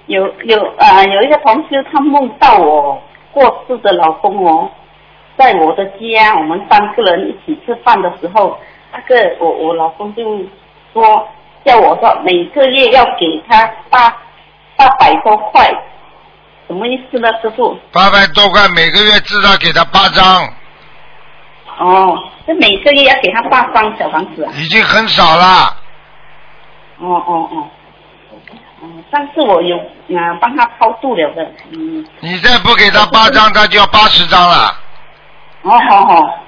有一个同事他梦到我过世的老公哦，在我的家，我们3个人一起吃饭的时候，那个我老公就说叫我说每个月要给他800多块，什么意思呢，师傅 ？800多块，每个月至少给他8张。 哦，这每个月要给他8张小房子啊？ 已经很少了。 上次我有帮他超度了的。 你再不给他8张，他就要80张了。 好。